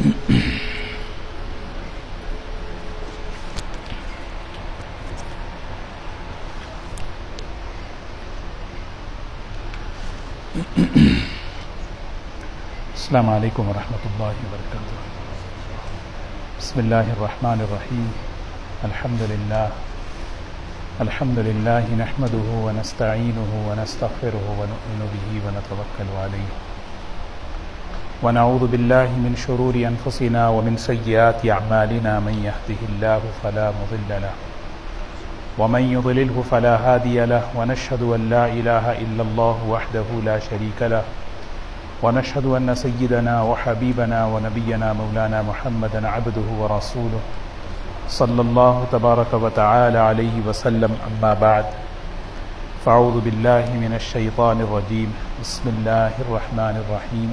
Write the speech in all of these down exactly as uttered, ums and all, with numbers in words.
السلام علیکم ورحمۃ اللہ وبرکاتہ. بسم اللہ الرحمن الرحیم. الحمد للہ الحمد للہ نحمده ونستعینه ونستغفره ونؤمن به ونتوکل علیہ ونعوذ باللہ من شرور انفسنا ومن سیئات اعمالنا. من يهده اللہ فلا مضل له ومن يضلله فلا هادي له ونشهد ان لا اله الا اللہ وحده لا شریک له ونشهد أن سيدنا وحبيبنا ونبينا مولانا محمدا عبده ورسوله صلى الله تبارك وتعالى عليه وسلم. أما بعد فأعوذ بالله من الشيطان الرجيم. بسم الله الرحمن الرحيم.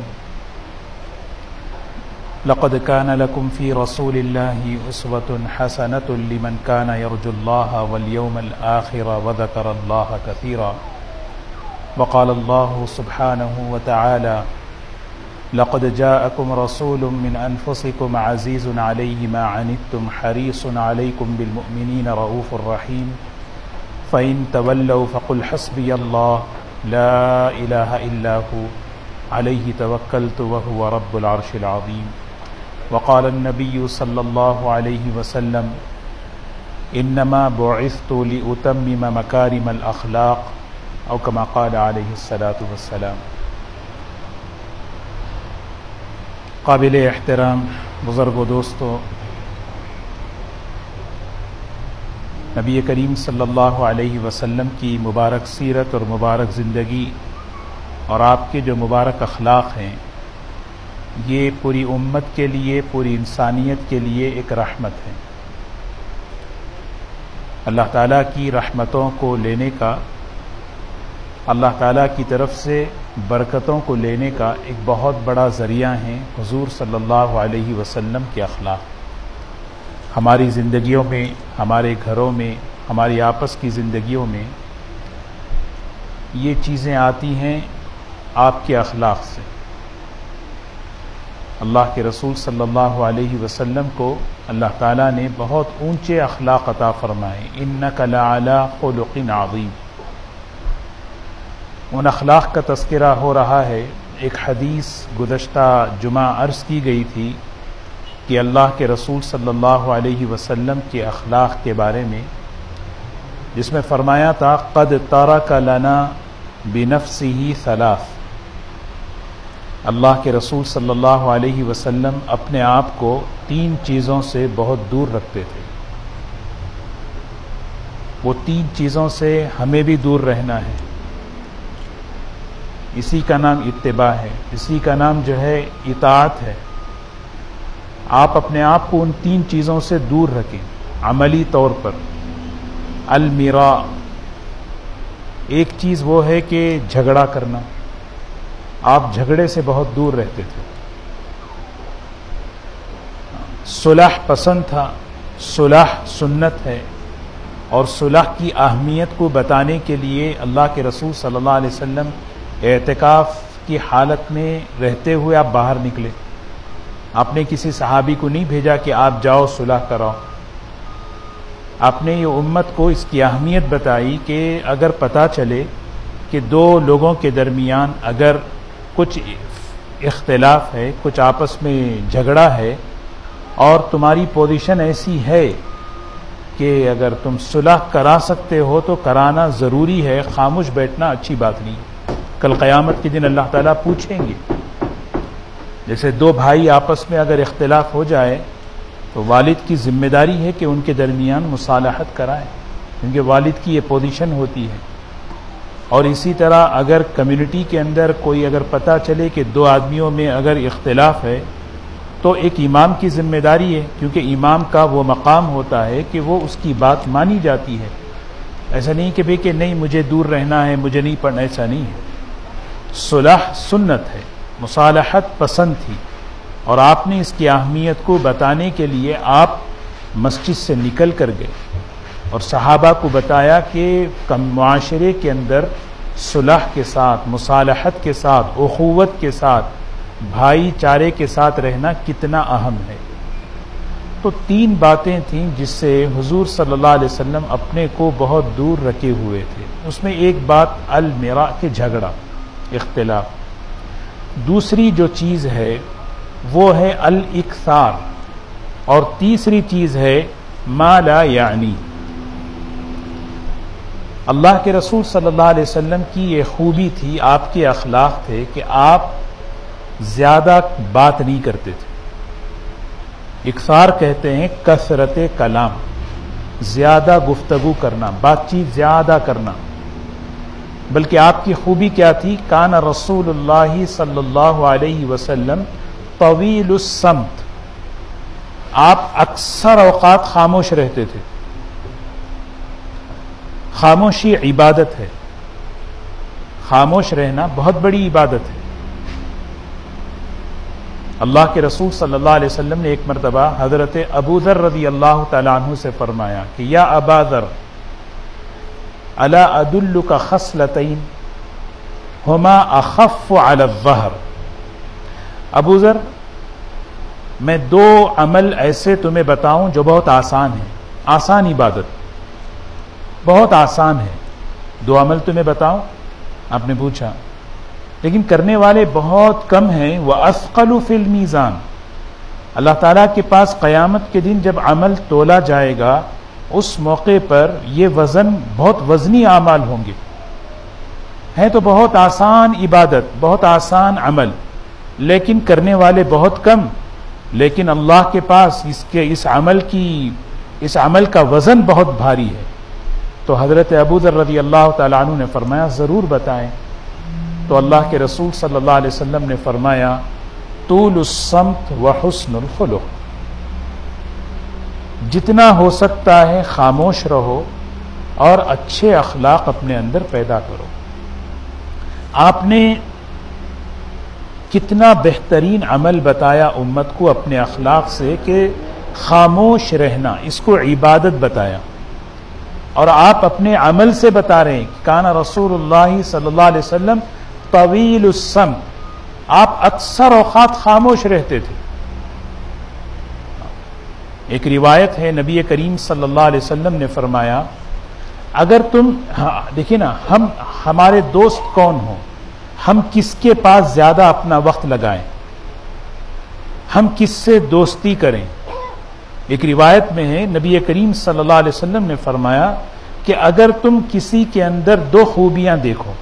لقد كان لكم في رسول الله أسوة حسنة لمن كان يرجو الله واليوم الآخر وذكر الله كثيرا. وقال الله سبحانه وتعالى لقد جاءكم رسول من أنفسكم عزيز عليه ما عنتم حريص عليكم بالمؤمنين رؤوف رحيم. فإن تولوا فقل حسبي الله لا إله إلا هو عليه توكلت وهو رب العرش العظيم. وقال النبي صلى الله عليه وسلم إنما بعثت لأتمم مكارم الأخلاق او كما قال علیہ الصلاۃ والسلام. قابل احترام بزرگ و دوستو، نبی کریم صلی اللہ علیہ وسلم کی مبارک سیرت اور مبارک زندگی اور آپ کے جو مبارک اخلاق ہیں، یہ پوری امت کے لیے، پوری انسانیت کے لیے ایک رحمت ہے. اللہ تعالیٰ کی رحمتوں کو لینے کا، اللہ تعالیٰ کی طرف سے برکتوں کو لینے کا ایک بہت بڑا ذریعہ ہیں حضور صلی اللہ علیہ وسلم کے اخلاق. ہماری زندگیوں میں، ہمارے گھروں میں، ہماری آپس کی زندگیوں میں یہ چیزیں آتی ہیں آپ کے اخلاق سے. اللہ کے رسول صلی اللہ علیہ وسلم کو اللہ تعالیٰ نے بہت اونچے اخلاق عطا فرمائے. انک لعلی خلق عظیم. ان اخلاق کا تذکرہ ہو رہا ہے. ایک حدیث گزشتہ جمعہ عرض کی گئی تھی کہ اللہ کے رسول صلی اللہ علیہ وسلم کے اخلاق کے بارے میں، جس میں فرمایا تھا قد ترک لنا بنفسہ ثلاث. اللہ کے رسول صلی اللہ علیہ وسلم اپنے آپ کو تین چیزوں سے بہت دور رکھتے تھے. وہ تین چیزوں سے ہمیں بھی دور رہنا ہے. اسی کا نام اتباع ہے، اسی کا نام جو ہے اطاعت ہے. آپ اپنے آپ کو ان تین چیزوں سے دور رکھیں. عملی طور پر المیراء، ایک چیز وہ ہے کہ جھگڑا کرنا. آپ جھگڑے سے بہت دور رہتے تھے. صلح پسند تھا. صلح سنت ہے، اور صلح کی اہمیت کو بتانے کے لیے اللہ کے رسول صلی اللہ علیہ وسلم اعتکاف کی حالت میں رہتے ہوئے آپ باہر نکلے. آپ نے کسی صحابی کو نہیں بھیجا کہ آپ جاؤ صلح کراؤ. آپ نے یہ امت کو اس کی اہمیت بتائی کہ اگر پتہ چلے کہ دو لوگوں کے درمیان اگر کچھ اختلاف ہے، کچھ آپس میں جھگڑا ہے، اور تمہاری پوزیشن ایسی ہے کہ اگر تم صلح کرا سکتے ہو تو کرانا ضروری ہے، خاموش بیٹھنا اچھی بات نہیں. کل قیامت کے دن اللہ تعالیٰ پوچھیں گے. جیسے دو بھائی آپس میں اگر اختلاف ہو جائے تو والد کی ذمہ داری ہے کہ ان کے درمیان مصالحت کرائیں، کیونکہ والد کی یہ پوزیشن ہوتی ہے. اور اسی طرح اگر کمیونٹی کے اندر کوئی اگر پتہ چلے کہ دو آدمیوں میں اگر اختلاف ہے تو ایک امام کی ذمہ داری ہے، کیونکہ امام کا وہ مقام ہوتا ہے کہ وہ اس کی بات مانی جاتی ہے. ایسا نہیں کہ بھئی کہ نہیں مجھے دور رہنا ہے، مجھے نہیں پڑھنا، ایسا نہیں ہے. صلح سنت ہے، مصالحت پسند تھی، اور آپ نے اس کی اہمیت کو بتانے کے لیے آپ مسجد سے نکل کر گئے اور صحابہ کو بتایا کہ معاشرے کے اندر صلح کے ساتھ، مصالحت کے ساتھ، اخوت کے ساتھ بھائی چارے کے ساتھ رہنا کتنا اہم ہے۔ تو تین باتیں تھیں جس سے حضور صلی اللہ علیہ وسلم اپنے کو بہت دور رکھے ہوئے تھے۔ اس میں ایک بات المراء کے جھگڑا، اختلاف، دوسری جو چیز ہے وہ ہے الاکثار، اور تیسری چیز ہے ما لا یعنی۔ اللہ کے رسول صلی اللہ علیہ وسلم کی یہ خوبی تھی، آپ کے اخلاق تھے کہ آپ زیادہ بات نہیں کرتے تھے۔ اکثار کہتے ہیں کثرت کلام، زیادہ گفتگو کرنا، بات چیت زیادہ کرنا۔ بلکہ آپ کی خوبی کیا تھی؟ کان رسول اللہ صلی اللہ علیہ وسلم طویل الصمت، آپ اکثر اوقات خاموش رہتے تھے۔ خاموشی عبادت ہے، خاموش رہنا بہت بڑی عبادت ہے۔ اللہ کے رسول صلی اللہ علیہ وسلم نے ایک مرتبہ حضرت ابو ذر رضی اللہ تعالیٰ عنہ سے فرمایا کہ یا ابا ذر الا ادلک خصلتین ہما اخف علی الظہر، ابو ذر میں دو عمل ایسے تمہیں بتاؤں جو بہت آسان ہیں، آسان عبادت، بہت آسان ہے، دو عمل تمہیں بتاؤں؟ آپ نے پوچھا، لیکن کرنے والے بہت کم ہیں۔ وَأَثْقَلُ فِي الْمِيزَانِ، اللہ تعالیٰ کے پاس قیامت کے دن جب عمل تولا جائے گا اس موقع پر یہ وزن بہت وزنی اعمال ہوں گے، ہیں تو بہت آسان عبادت، بہت آسان عمل، لیکن کرنے والے بہت کم، لیکن اللہ کے پاس اس کے اس عمل کی اس عمل کا وزن بہت بھاری ہے۔ تو حضرت ابو ذر رضی اللہ تعالیٰ عنہ نے فرمایا ضرور بتائیں۔ تو اللہ کے رسول صلی اللہ علیہ وسلم نے فرمایا طول الصمت وحسن الخلق، جتنا ہو سکتا ہے خاموش رہو اور اچھے اخلاق اپنے اندر پیدا کرو۔ آپ نے کتنا بہترین عمل بتایا امت کو اپنے اخلاق سے کہ خاموش رہنا، اس کو عبادت بتایا، اور آپ اپنے عمل سے بتا رہے ہیں کہ کان رسول اللہ صلی اللہ علیہ وسلم طویل الصمت، آپ اکثر اوقات خاموش رہتے تھے۔ ایک روایت ہے نبی کریم صلی اللہ علیہ وسلم نے فرمایا اگر تم دیکھیں نا، ہم ہمارے دوست کون ہوں، ہم کس کے پاس زیادہ اپنا وقت لگائیں، ہم کس سے دوستی کریں۔ ایک روایت میں ہے نبی کریم صلی اللہ علیہ وسلم نے فرمایا کہ اگر تم کسی کے اندر دو خوبیاں دیکھو،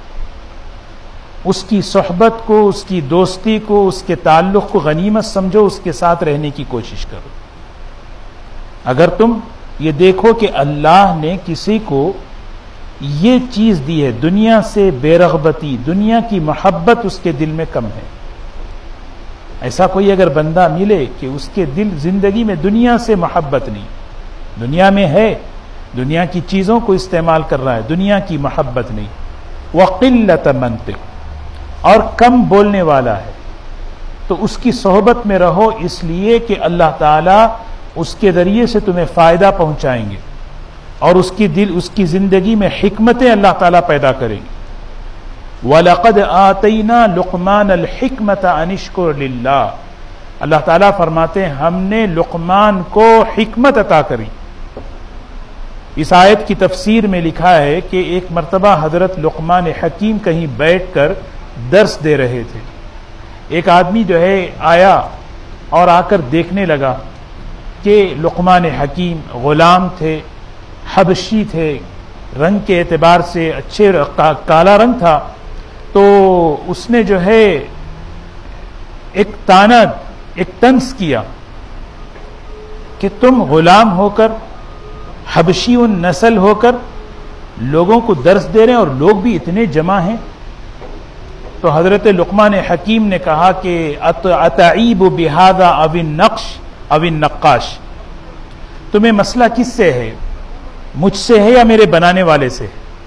اس کی صحبت کو، اس کی دوستی کو، اس کے تعلق کو غنیمت سمجھو، اس کے ساتھ رہنے کی کوشش کرو۔ اگر تم یہ دیکھو کہ اللہ نے کسی کو یہ چیز دی ہے، دنیا سے بے رغبتی، دنیا کی محبت اس کے دل میں کم ہے، ایسا کوئی اگر بندہ ملے کہ اس کے دل زندگی میں دنیا سے محبت نہیں، دنیا میں ہے، دنیا کی چیزوں کو استعمال کر رہا ہے، دنیا کی محبت نہیں، وقلت منطق، اور کم بولنے والا ہے، تو اس کی صحبت میں رہو، اس لیے کہ اللہ تعالیٰ اس کے ذریعے سے تمہیں فائدہ پہنچائیں گے، اور اس کی دل اس کی زندگی میں حکمتیں اللہ تعالیٰ پیدا کریں گے۔ وَلَقَدْ آتَيْنَا لُقْمَانَ الْحِكْمَةَ أَنِ اشْكُرْ لِلَّهِ، اللہ تعالیٰ فرماتے ہیں ہم نے لقمان کو حکمت عطا کری۔ اس آیت کی تفسیر میں لکھا ہے کہ ایک مرتبہ حضرت لقمان حکیم کہیں بیٹھ کر درس دے رہے تھے، ایک آدمی جو ہے آیا اور آ کر دیکھنے لگا کہ لقمان حکیم غلام تھے، حبشی تھے، رنگ کے اعتبار سے اچھے کالا رنگ تھا، تو اس نے جو ہے ایک تانا، ایک طنز کیا کہ تم غلام ہو کر، حبشی النسل ہو کر لوگوں کو درس دے رہے ہیں، اور لوگ بھی اتنے جمع ہیں۔ تو حضرت لقمان حکیم نے کہا کہ اتعیب بہذا او النقش او النقاش، تمہیں مسئلہ کس سے ہے، مجھ سے ہے یا میرے بنانے والے سے؟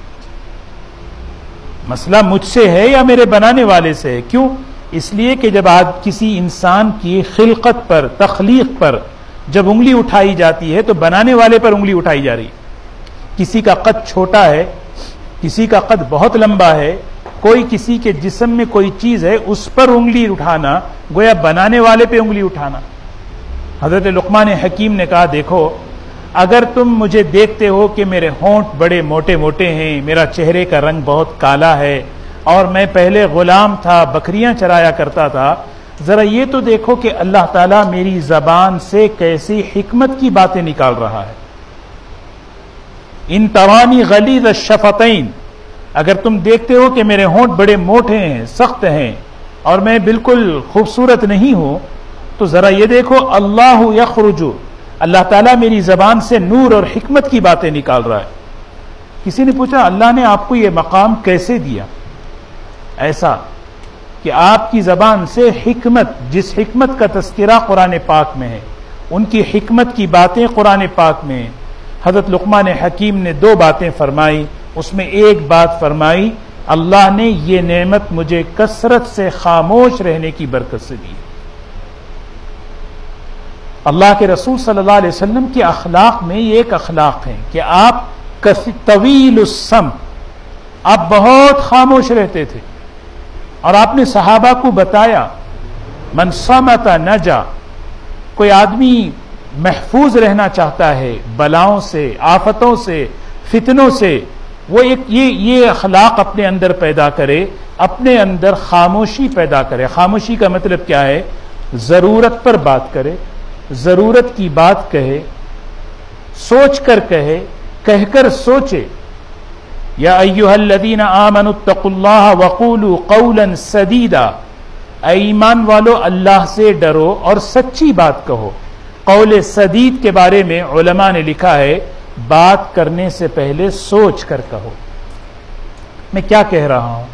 مسئلہ مجھ سے ہے یا میرے بنانے والے سے ہے؟ کیوں؟ اس لیے کہ جب آج کسی انسان کی خلقت پر، تخلیق پر جب انگلی اٹھائی جاتی ہے تو بنانے والے پر انگلی اٹھائی جا رہی ہے۔ کسی کا قد چھوٹا ہے، کسی کا قد بہت لمبا ہے، کوئی کسی کے جسم میں کوئی چیز ہے اس پر انگلی اٹھانا گویا بنانے والے پہ انگلی اٹھانا۔ حضرت لقمان حکیم نے کہا دیکھو اگر تم مجھے دیکھتے ہو کہ میرے ہونٹ بڑے موٹے موٹے ہیں، میرا چہرے کا رنگ بہت کالا ہے، اور میں پہلے غلام تھا، بکریاں چرایا کرتا تھا، ذرا یہ تو دیکھو کہ اللہ تعالیٰ میری زبان سے کیسی حکمت کی باتیں نکال رہا ہے۔ ان ترانی غلیظ الشفتین، اگر تم دیکھتے ہو کہ میرے ہونٹ بڑے موٹے ہیں، سخت ہیں، اور میں بالکل خوبصورت نہیں ہوں، تو ذرا یہ دیکھو اللہ یخرج، اللہ تعالیٰ میری زبان سے نور اور حکمت کی باتیں نکال رہا ہے۔ کسی نے پوچھا اللہ نے آپ کو یہ مقام کیسے دیا؟ ایسا کہ آپ کی زبان سے حکمت، جس حکمت کا تذکرہ قرآن پاک میں ہے، ان کی حکمت کی باتیں قرآن پاک میں ہیں۔ حضرت لقمان حکیم نے دو باتیں فرمائی، اس میں ایک بات فرمائی اللہ نے یہ نعمت مجھے کثرت سے خاموش رہنے کی برکت سے دی۔ اللہ کے رسول صلی اللہ علیہ وسلم کے اخلاق میں یہ ایک اخلاق ہے کہ آپ طویل السمت، آپ بہت خاموش رہتے تھے، اور آپ نے صحابہ کو بتایا من صمت نجا، کوئی آدمی محفوظ رہنا چاہتا ہے بلاؤں سے، آفتوں سے، فتنوں سے، وہ ایک یہ یہ اخلاق اپنے اندر پیدا کرے، اپنے اندر خاموشی پیدا کرے۔ خاموشی کا مطلب کیا ہے؟ ضرورت پر بات کرے، ضرورت کی بات کہے، سوچ کر کہے، کہہ کر سوچے۔ یا ایھا الذین آمنوا اتقوا اللہ وقولوا قولا سدیدا، اے ایمان والو اللہ سے ڈرو اور سچی بات کہو۔ قول سدید کے بارے میں علماء نے لکھا ہے بات کرنے سے پہلے سوچ کر کہو، میں کیا کہہ رہا ہوں،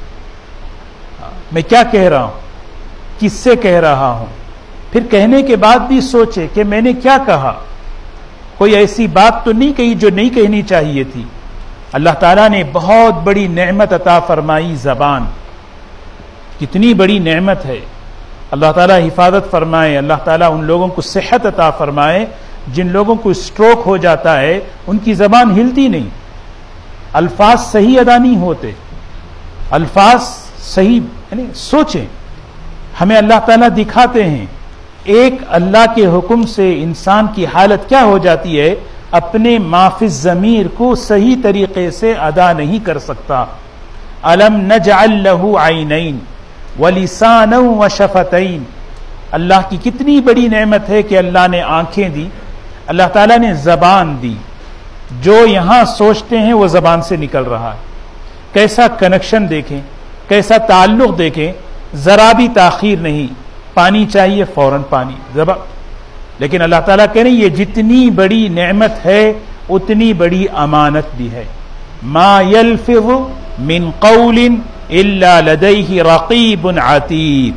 میں کیا کہہ رہا ہوں، کس سے کہہ رہا ہوں، پھر کہنے کے بعد بھی سوچے کہ میں نے کیا کہا، کوئی ایسی بات تو نہیں کہی جو نہیں کہنی چاہیے تھی۔ اللہ تعالیٰ نے بہت بڑی نعمت عطا فرمائی زبان، کتنی بڑی نعمت ہے۔ اللہ تعالیٰ حفاظت فرمائے، اللہ تعالیٰ ان لوگوں کو صحت عطا فرمائے جن لوگوں کو اسٹروک ہو جاتا ہے، ان کی زبان ہلتی نہیں، الفاظ صحیح ادا نہیں ہوتے، الفاظ صحیح یعنی سوچیں۔ ہمیں اللہ تعالیٰ دکھاتے ہیں ایک اللہ کے حکم سے انسان کی حالت کیا ہو جاتی ہے، اپنے ما فی الضمیر کو صحیح طریقے سے ادا نہیں کر سکتا۔ الم نجعل لہ عینین ولسانا وشفتین، اللہ کی کتنی بڑی نعمت ہے کہ اللہ نے آنکھیں دی، اللہ تعالیٰ نے زبان دی، جو یہاں سوچتے ہیں وہ زبان سے نکل رہا ہے۔ کیسا کنیکشن دیکھیں، کیسا تعلق دیکھیں، ذرا بھی تاخیر نہیں، پانی چاہیے فوراً پانی، زبان۔ لیکن اللہ تعالیٰ کہہ رہے ہیں یہ جتنی بڑی نعمت ہے اتنی بڑی امانت بھی ہے۔ ما یلفظ من قول الا لدیہ رقیب عتید،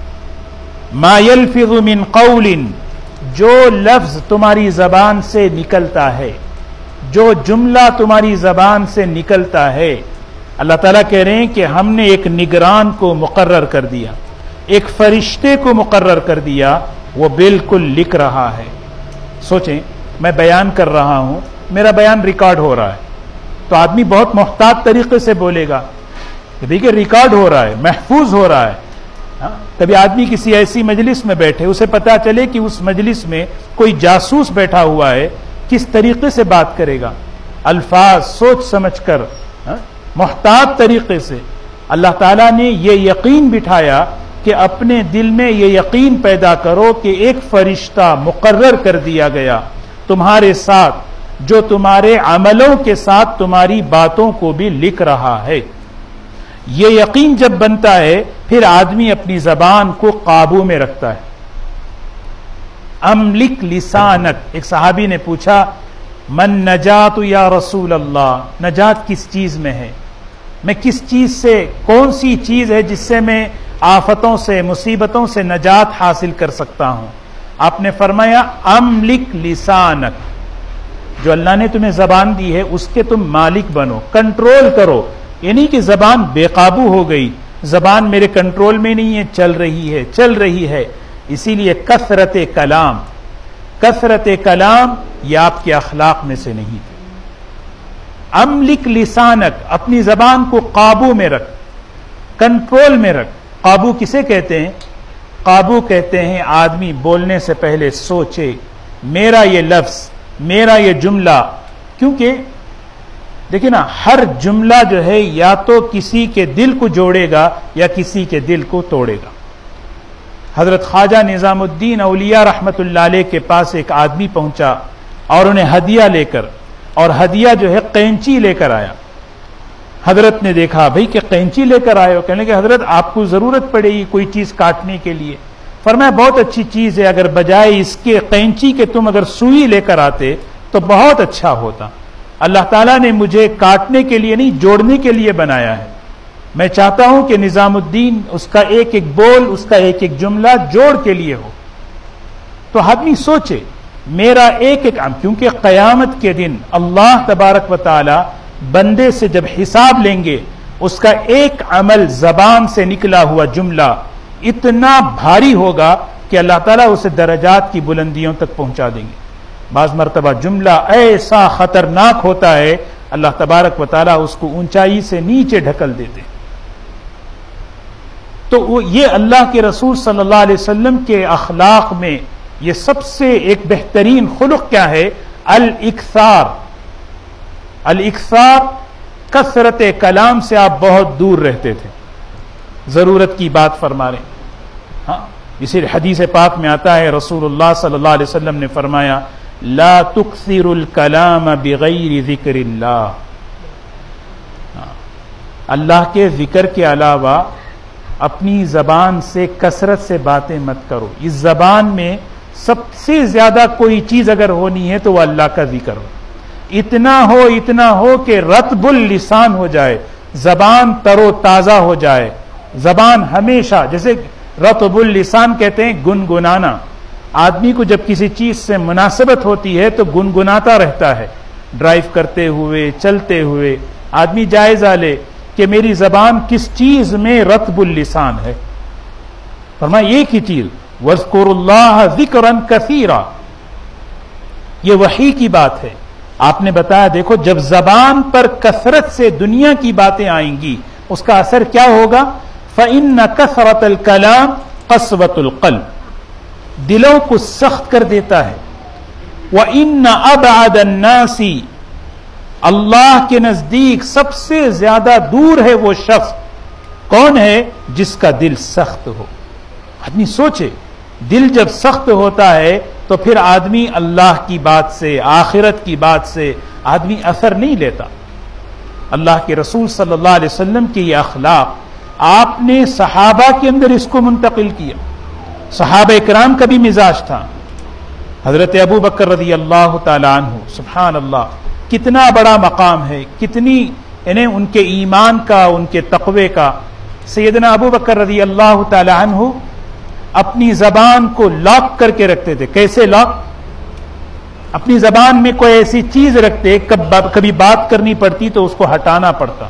ما یلفظ من قول، جو لفظ تمہاری زبان سے نکلتا ہے، جو جملہ تمہاری زبان سے نکلتا ہے، اللہ تعالیٰ کہہ رہے ہیں کہ ہم نے ایک نگران کو مقرر کر دیا، ایک فرشتے کو مقرر کر دیا، وہ بالکل لکھ رہا ہے۔ سوچیں میں بیان کر رہا ہوں، میرا بیان ریکارڈ ہو رہا ہے، تو آدمی بہت محتاط طریقے سے بولے گا کہ دیکھیں ریکارڈ ہو رہا ہے، محفوظ ہو رہا ہے۔ ہاں؟ کبھی آدمی کسی ایسی مجلس میں بیٹھے، اسے پتا چلے کہ اس مجلس میں کوئی جاسوس بیٹھا ہوا ہے، کس طریقے سے بات کرے گا، الفاظ سوچ سمجھ کر، ہاں؟ محتاط طریقے سے۔ اللہ تعالیٰ نے یہ یقین بٹھایا کہ اپنے دل میں یہ یقین پیدا کرو کہ ایک فرشتہ مقرر کر دیا گیا تمہارے ساتھ، جو تمہارے عملوں کے ساتھ تمہاری باتوں کو بھی لکھ رہا ہے۔ یہ یقین جب بنتا ہے پھر آدمی اپنی زبان کو قابو میں رکھتا ہے۔ املک لسانک، ایک صحابی نے پوچھا من نجات یا رسول اللہ، نجات کس چیز میں ہے، میں کس چیز سے، کون سی چیز ہے جس سے میں آفتوں سے، مصیبتوں سے نجات حاصل کر سکتا ہوں؟ آپ نے فرمایا املک لسانک، جو اللہ نے تمہیں زبان دی ہے اس کے تم مالک بنو، کنٹرول کرو، یعنی کہ زبان بے قابو ہو گئی، زبان میرے کنٹرول میں نہیں ہے، چل رہی ہے چل رہی ہے اسی لیے کثرت کلام، کثرت کلام یہ آپ کے اخلاق میں سے نہیں تھے۔ املک لسانک، اپنی زبان کو قابو میں رکھ، کنٹرول میں رکھ. قابو کسے کہتے ہیں؟ قابو کہتے ہیں آدمی بولنے سے پہلے سوچے میرا یہ لفظ، میرا یہ جملہ، کیونکہ دیکھیں نا ہر جملہ جو ہے یا تو کسی کے دل کو جوڑے گا یا کسی کے دل کو توڑے گا. حضرت خواجہ نظام الدین اولیاء رحمت اللہ علیہ کے پاس ایک آدمی پہنچا اور انہیں ہدیہ لے کر، اور ہدیہ جو ہے قینچی لے کر آیا. حضرت نے دیکھا بھئی کہ قینچی لے کر آئے ہو، کہنے کہ حضرت آپ کو ضرورت پڑے گی کوئی چیز کاٹنے کے لیے. فرمایا بہت اچھی چیز ہے، اگر بجائے اس کے قینچی کے تم اگر سوئی لے کر آتے تو بہت اچھا ہوتا. اللہ تعالیٰ نے مجھے کاٹنے کے لیے نہیں جوڑنے کے لیے بنایا ہے. میں چاہتا ہوں کہ نظام الدین اس کا ایک ایک بول، اس کا ایک ایک جملہ جوڑ کے لیے ہو. تو آدمی سوچے میرا ایک ایک عمل، کیونکہ قیامت کے دن اللہ تبارک و تعالی بندے سے جب حساب لیں گے اس کا ایک عمل زبان سے نکلا ہوا جملہ اتنا بھاری ہوگا کہ اللہ تعالیٰ اسے درجات کی بلندیوں تک پہنچا دیں گے. بعض مرتبہ جملہ ایسا خطرناک ہوتا ہے اللہ تبارک و تعالیٰ اس کو اونچائی سے نیچے ڈھکل دیتے. تو یہ اللہ کے رسول صلی اللہ علیہ وسلم کے اخلاق میں یہ سب سے ایک بہترین خلق کیا ہے؟ الاکثار. الاکثار، کثرت کلام سے آپ بہت دور رہتے تھے، ضرورت کی بات فرما رہے ہیں. ہاں اسی حدیث پاک میں آتا ہے رسول اللہ صلی اللہ علیہ وسلم نے فرمایا لا تکثر الکلام بغیر ذکر اللہ. اللہ کے ذکر کے علاوہ اپنی زبان سے کثرت سے باتیں مت کرو. اس زبان میں سب سے زیادہ کوئی چیز اگر ہونی ہے تو وہ اللہ کا ذکر ہو. اتنا ہو اتنا ہو کہ رطب اللسان ہو جائے، زبان تر و تازہ ہو جائے. زبان ہمیشہ، جیسے رطب اللسان کہتے ہیں گنگنانا. آدمی کو جب کسی چیز سے مناسبت ہوتی ہے تو گنگناتا رہتا ہے. ڈرائیو کرتے ہوئے، چلتے ہوئے آدمی جائزہ لے کہ میری زبان کس چیز میں رطب اللسان ہے. فرمایا ایک ہی چیز وَاذْكُرُوا اللَّهَ ذِكْرًا كَثِيرًا. یہ وحی کی بات ہے. آپ نے بتایا دیکھو جب زبان پر کثرت سے دنیا کی باتیں آئیں گی اس کا اثر کیا ہوگا؟ فَإِنَّ كَثْرَةَ الْكَلَامِ قَسْوَةُ الْقَلْبِ. دلوں کو سخت کر دیتا ہے. وَإِنَّ أَبْعَدَ النَّاسِ، اللہ کے نزدیک سب سے زیادہ دور ہے وہ شخص. کون ہے؟ جس کا دل سخت ہو. آدمی سوچے دل جب سخت ہوتا ہے تو پھر آدمی اللہ کی بات سے، آخرت کی بات سے آدمی اثر نہیں لیتا. اللہ کے رسول صلی اللہ علیہ وسلم کے یہ اخلاق آپ نے صحابہ کے اندر اس کو منتقل کیا. صحابہ اکرام کا بھی مزاج تھا. حضرت ابو بکر رضی اللہ تعالی عنہ، سبحان اللہ، کتنا بڑا مقام ہے، کتنی انہیں ان کے ایمان کا، ان کے تقوی کا. سیدنا ابو بکر رضی اللہ تعالی عنہ اپنی زبان کو لاک کر کے رکھتے تھے. کیسے لاک؟ اپنی زبان میں کوئی ایسی چیز رکھتے کبھی بات کرنی پڑتی تو اس کو ہٹانا پڑتا.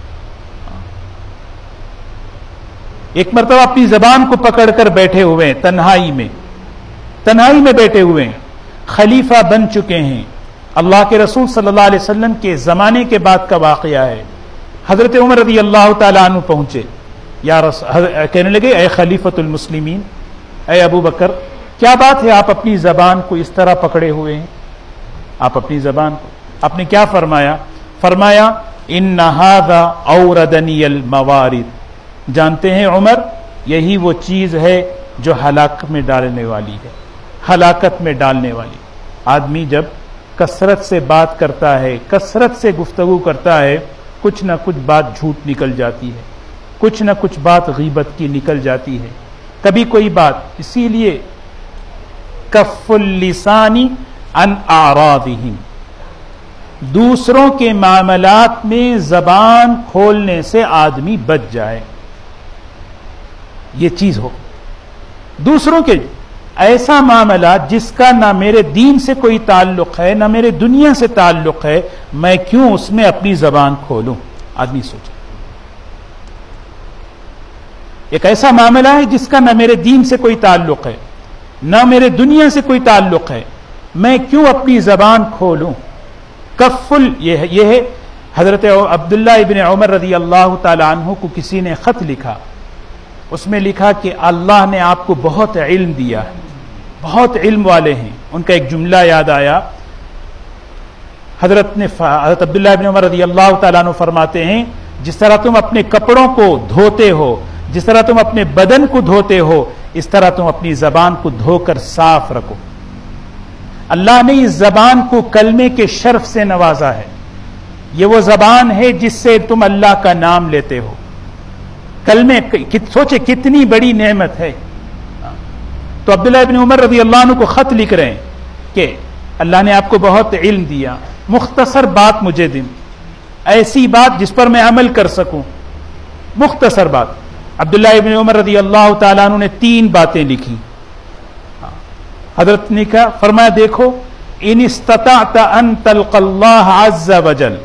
ایک مرتبہ اپنی زبان کو پکڑ کر بیٹھے ہوئے ہیں تنہائی میں، تنہائی میں بیٹھے ہوئے ہیں، خلیفہ بن چکے ہیں. اللہ کے رسول صلی اللہ علیہ وسلم کے زمانے کے بعد کا واقعہ ہے. حضرت عمر رضی اللہ تعالیٰ عنہ پہنچے، یا رسول کہنے لگے اے خلیفۃ المسلمین، اے ابو بکر کیا بات ہے آپ اپنی زبان کو اس طرح پکڑے ہوئے ہیں؟ آپ اپنی زبان کو، آپ نے کیا فرمایا؟ فرمایا ان ھذا اوردنی الموارد. جانتے ہیں عمر یہی وہ چیز ہے جو ہلاکت میں ڈالنے والی ہے، ہلاکت میں ڈالنے والی. آدمی جب کثرت سے بات کرتا ہے، کثرت سے گفتگو کرتا ہے، کچھ نہ کچھ بات جھوٹ نکل جاتی ہے، کچھ نہ کچھ بات غیبت کی نکل جاتی ہے، کبھی کوئی بات. اسی لیے کف اللسان عن اعراضہم، دوسروں کے معاملات میں زبان کھولنے سے آدمی بچ جائے. یہ چیز ہو دوسروں کے ایسا معاملہ جس کا نہ میرے دین سے کوئی تعلق ہے نہ میرے دنیا سے تعلق ہے، میں کیوں اس میں اپنی زبان کھولوں؟ آدمی سوچے ایک ایسا معاملہ ہے جس کا نہ میرے دین سے کوئی تعلق ہے نہ میرے دنیا سے کوئی تعلق ہے، میں کیوں اپنی زبان کھولوں؟ کفل یہ ہے حضرت عبداللہ ابن عمر رضی اللہ تعالی عنہ کو کسی نے خط لکھا، اس میں لکھا کہ اللہ نے آپ کو بہت علم دیا ہے، بہت علم والے ہیں۔ ان کا ایک جملہ یاد آیا، حضرت نے حضرت عبداللہ ابن عمر رضی اللہ تعالیٰ عنہ فرماتے ہیں جس طرح تم اپنے کپڑوں کو دھوتے ہو، جس طرح تم اپنے بدن کو دھوتے ہو، اس طرح تم اپنی زبان کو دھو کر صاف رکھو۔ اللہ نے اس زبان کو کلمے کے شرف سے نوازا ہے، یہ وہ زبان ہے جس سے تم اللہ کا نام لیتے ہو۔ کلمے سوچے کتنی بڑی نعمت ہے۔ تو عبداللہ ابن عمر رضی اللہ عنہ کو خط لکھ رہے ہیں کہ اللہ نے آپ کو بہت علم دیا، مختصر بات مجھے دیں، ایسی بات جس پر میں عمل کر سکوں، مختصر بات۔ عبداللہ ابن عمر رضی اللہ تعالیٰ عنہ نے تین باتیں لکھی۔ حضرت نے کہا، فرمایا دیکھو، ان استطعت ان تلقى اللہ عز وجل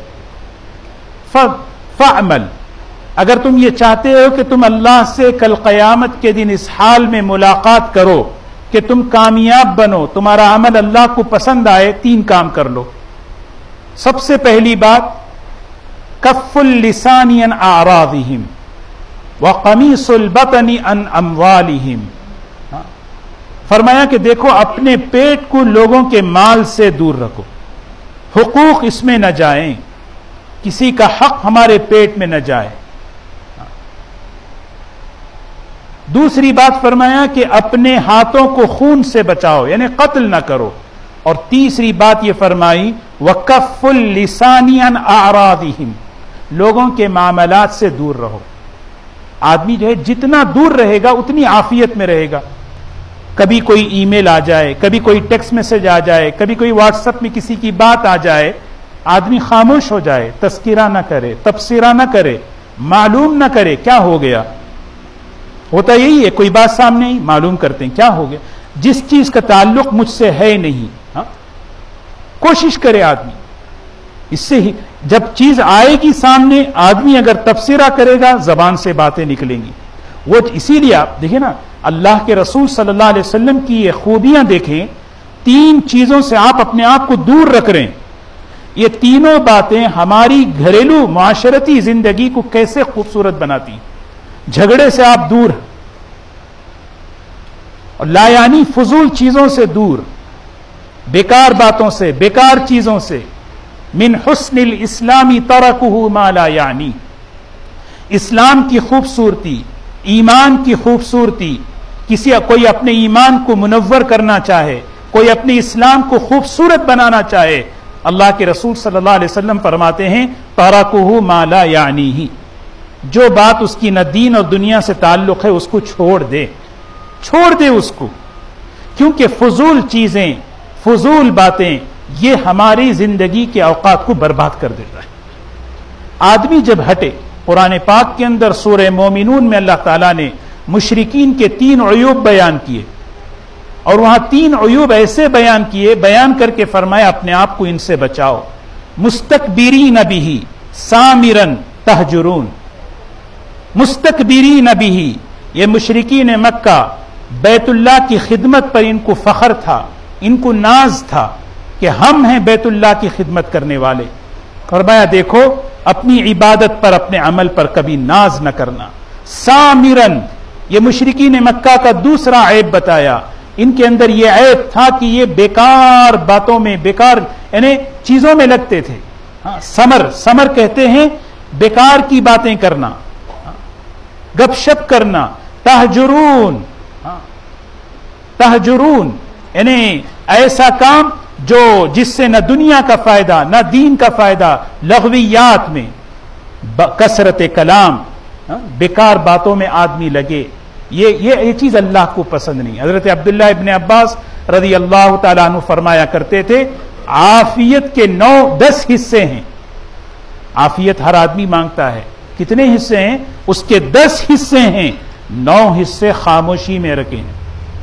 فعمل، اگر تم یہ چاہتے ہو کہ تم اللہ سے کل قیامت کے دن اس حال میں ملاقات کرو کہ تم کامیاب بنو، تمہارا عمل اللہ کو پسند آئے، تین کام کر لو۔ سب سے پہلی بات، کف اللسان عن اعراضهم وقمیص البطن عن اموالهم، فرمایا کہ دیکھو اپنے پیٹ کو لوگوں کے مال سے دور رکھو، حقوق اس میں نہ جائیں، کسی کا حق ہمارے پیٹ میں نہ جائے۔ دوسری بات فرمایا کہ اپنے ہاتھوں کو خون سے بچاؤ، یعنی قتل نہ کرو۔ اور تیسری بات یہ فرمائی، وَكَفُّ اللِّسَانِ عَنْ أَعْرَاضِهِمْ، لوگوں کے معاملات سے دور رہو۔ آدمی جو ہے جتنا دور رہے گا اتنی عافیت میں رہے گا۔ کبھی کوئی ای میل آ جائے، کبھی کوئی ٹیکسٹ میسج آ جائے، کبھی کوئی واٹس ایپ میں کسی کی بات آ جائے، آدمی خاموش ہو جائے، تذکرہ نہ کرے، تبصرہ نہ کرے، معلوم نہ کرے کیا ہو گیا۔ ہوتا یہی ہے، کوئی بات سامنے ہی معلوم کرتے ہیں کیا ہو گیا، جس چیز کا تعلق مجھ سے ہے نہیں۔ ہاں، کوشش کرے آدمی، اس سے ہی جب چیز آئے گی سامنے، آدمی اگر تبصرہ کرے گا زبان سے باتیں نکلیں گی۔ وہ اسی لیے آپ دیکھیں نا، اللہ کے رسول صلی اللہ علیہ وسلم کی یہ خوبیاں دیکھیں، تین چیزوں سے آپ اپنے آپ کو دور رکھ رہے ہیں۔ یہ تینوں باتیں ہماری گھریلو معاشرتی زندگی کو کیسے خوبصورت بناتی ہیں۔ جھگڑے سے آپ دور، اور لایانی فضول چیزوں سے دور، بیکار باتوں سے، بیکار چیزوں سے۔ من حسن الاسلام ترکہ ما لا یعنی، اسلام کی خوبصورتی، ایمان کی خوبصورتی، کسی کوئی اپنے ایمان کو منور کرنا چاہے، کوئی اپنے اسلام کو خوبصورت بنانا چاہے، اللہ کے رسول صلی اللہ علیہ وسلم فرماتے ہیں ترکہ ما لا یعنی، جو بات اس کی نہ دین اور دنیا سے تعلق ہے اس کو چھوڑ دے، چھوڑ دے اس کو، کیونکہ فضول چیزیں، فضول باتیں یہ ہماری زندگی کے اوقات کو برباد کر دیتا ہے۔ آدمی جب ہٹے، قرآن پاک کے اندر سورہ مومنون میں اللہ تعالیٰ نے مشرکین کے تین عیوب بیان کیے، اور وہاں تین عیوب ایسے بیان کیے، بیان کر کے فرمایا اپنے آپ کو ان سے بچاؤ۔ مستکبرین بہ سامرن تہجرون، مستکبرین بہ، یہ مشرکین مکہ بیت اللہ کی خدمت پر ان کو فخر تھا، ان کو ناز تھا کہ ہم ہیں بیت اللہ کی خدمت کرنے والے۔ فرمایا دیکھو اپنی عبادت پر، اپنے عمل پر کبھی ناز نہ کرنا۔ سامرن، یہ مشرکین مکہ کا دوسرا عیب بتایا، ان کے اندر یہ عیب تھا کہ یہ بیکار باتوں میں، بیکار یعنی چیزوں میں لگتے تھے۔ ہاں، سمر سمر کہتے ہیں بیکار کی باتیں کرنا، گپ شپ کرنا۔ تہجرون، تہجرون یعنی ایسا کام جو جس سے نہ دنیا کا فائدہ نہ دین کا فائدہ، لغویات میں کثرت کلام، بیکار باتوں میں آدمی لگے، یہ یہ یہ چیز اللہ کو پسند نہیں۔ حضرت عبداللہ ابن عباس رضی اللہ تعالیٰ عنہ فرمایا کرتے تھے، عافیت کے نو دس حصے ہیں۔ عافیت ہر آدمی مانگتا ہے، کتنے حصے ہیں؟ اس کے دس حصے ہیں، نو حصے خاموشی میں رکھے ہیں،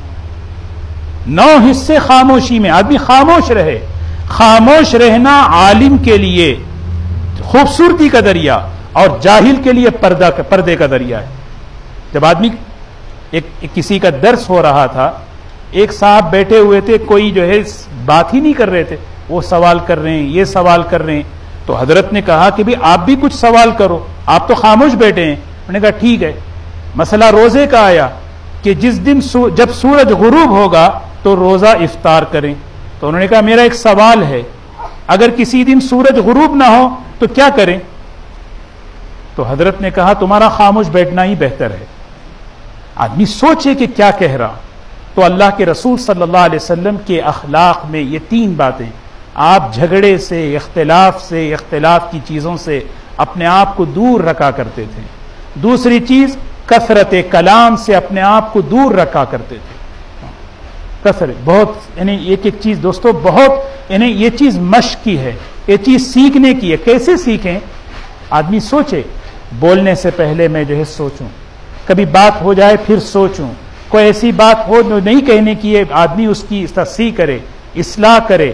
نو حصے خاموشی میں، آدمی خاموش رہے۔ خاموش رہنا عالم کے لیے خوبصورتی کا دریا اور جاہل کے لیے پردہ پردے کا دریا ہے۔ جب آدمی ایک, ایک کسی کا درس ہو رہا تھا، ایک صاحب بیٹھے ہوئے تھے، کوئی جو ہے بات ہی نہیں کر رہے تھے، وہ سوال کر رہے ہیں، یہ سوال کر رہے ہیں، تو حضرت نے کہا کہ بھی آپ بھی کچھ سوال کرو، آپ تو خاموش بیٹھے ہیں. انہوں نے کہا ٹھیک ہے. مسئلہ روزے کا آیا کہ جس دن سو جب سورج غروب ہوگا تو روزہ افطار کریں. تو انہوں نے کہا میرا ایک سوال ہے، اگر کسی دن سورج غروب نہ ہو تو کیا کریں؟ تو حضرت نے کہا تمہارا خاموش بیٹھنا ہی بہتر ہے. آدمی سوچے کہ کیا کہہ رہا. تو اللہ کے رسول صلی اللہ علیہ وسلم کے اخلاق میں یہ تین باتیں، آپ جھگڑے سے، اختلاف سے، اختلاف کی چیزوں سے اپنے آپ کو دور رکھا کرتے تھے. دوسری چیز کثرت کلام سے اپنے آپ کو دور رکھا کرتے تھے. کثرت بہت یعنی ایک ایک چیز دوستو بہت یعنی یہ چیز مشق کی ہے، یہ چیز سیکھنے کی ہے. کیسے سیکھیں؟ آدمی سوچے، بولنے سے پہلے میں جو ہے سوچوں، کبھی بات ہو جائے پھر سوچوں، کوئی ایسی بات ہو جو نہیں کہنے کی ہے آدمی اس کی تصحیح کرے، اصلاح کرے.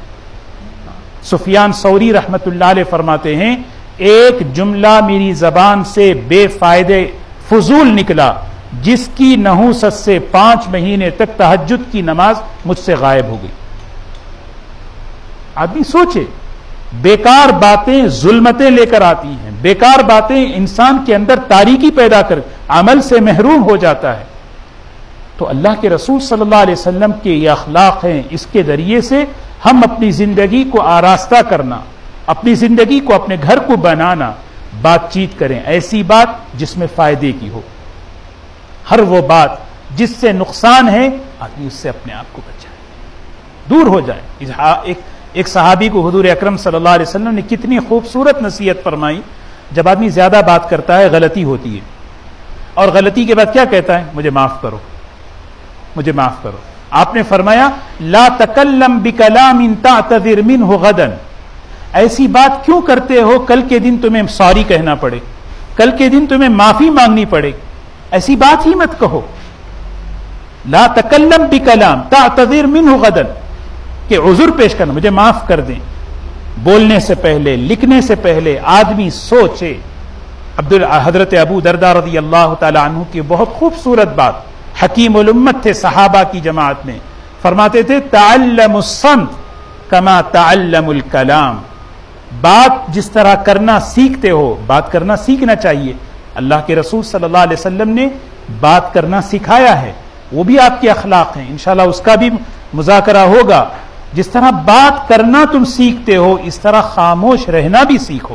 سفیان ثوری رحمت اللہ علیہ فرماتے ہیں ایک جملہ میری زبان سے بے فائدے فضول نکلا جس کی نحوست سے پانچ مہینے تک تہجد کی نماز مجھ سے غائب ہو گئی. آدمی سوچے، بیکار باتیں ظلمتیں لے کر آتی ہیں، بیکار باتیں انسان کے اندر تاریکی پیدا کر عمل سے محروم ہو جاتا ہے. تو اللہ کے رسول صلی اللہ علیہ وسلم کے یہ اخلاق ہیں، اس کے ذریعے سے ہم اپنی زندگی کو آراستہ کرنا، اپنی زندگی کو اپنے گھر کو بنانا. بات چیت کریں ایسی بات جس میں فائدے کی ہو. ہر وہ بات جس سے نقصان ہے آدمی اس سے اپنے آپ کو بچائے، دور ہو جائے. ایک ایک صحابی کو حضور اکرم صلی اللہ علیہ وسلم نے کتنی خوبصورت نصیحت فرمائی. جب آدمی زیادہ بات کرتا ہے غلطی ہوتی ہے، اور غلطی کے بعد کیا کہتا ہے؟ مجھے معاف کرو، مجھے معاف کرو. آپ نے فرمایا لا تکلم بکلام تعتذر منہ غدا، ایسی بات کیوں کرتے ہو کل کے دن تمہیں سوری کہنا پڑے، کل کے دن تمہیں معافی مانگنی پڑے. ایسی بات ہی مت کہو. لا تکلم بکلام تعتذر منہ غدا، کہ عذر پیش کرنا، مجھے معاف کر دیں. بولنے سے پہلے، لکھنے سے پہلے آدمی سوچے. عبد حضرت ابو درداء رضی اللہ تعالی عنہ کی بہت خوبصورت بات، حکیم الامت تھے صحابہ کی جماعت میں، فرماتے تھے تعلم الصمت کما تعلم الکلام. بات جس طرح کرنا سیکھتے ہو، بات کرنا سیکھنا چاہیے. اللہ کے رسول صلی اللہ علیہ وسلم نے بات کرنا سکھایا ہے، وہ بھی آپ کے اخلاق ہیں، انشاءاللہ اس کا بھی مذاکرہ ہوگا. جس طرح بات کرنا تم سیکھتے ہو اس طرح خاموش رہنا بھی سیکھو،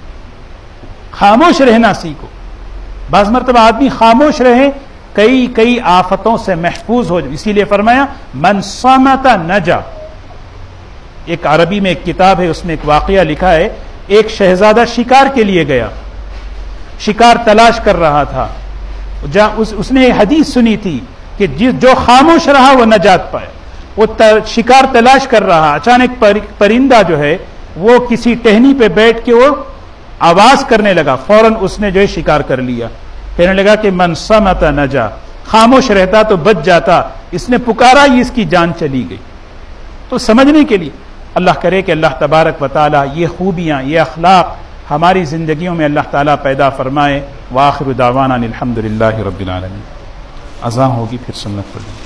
خاموش رہنا سیکھو. بعض مرتبہ آدمی خاموش رہے کئی کئی آفتوں سے محفوظ ہو جائے. اسی لیے فرمایا من صمت نجا. ایک عربی میں ایک کتاب ہے، اس میں ایک واقعہ لکھا ہے. ایک شہزادہ شکار کے لیے گیا، شکار تلاش کر رہا تھا. اس نے حدیث سنی تھی کہ جو خاموش رہا وہ نجات پائے. وہ شکار تلاش کر رہا، اچانک پرندہ جو ہے وہ کسی ٹہنی پہ بیٹھ کے وہ آواز کرنے لگا، فوراً اس نے جو ہے شکار کر لیا. کہنے لگا کہ من صمت نجا، خاموش رہتا تو بچ جاتا، اس نے پکارا ہی اس کی جان چلی گئی. تو سمجھنے کے لیے اللہ کرے کہ اللہ تبارک و تعالی یہ خوبیاں، یہ اخلاق ہماری زندگیوں میں اللہ تعالیٰ پیدا فرمائے. وآخر دعوانا الحمد للہ رب العالمین. اذان ہوگی پھر سنت پڑھیں.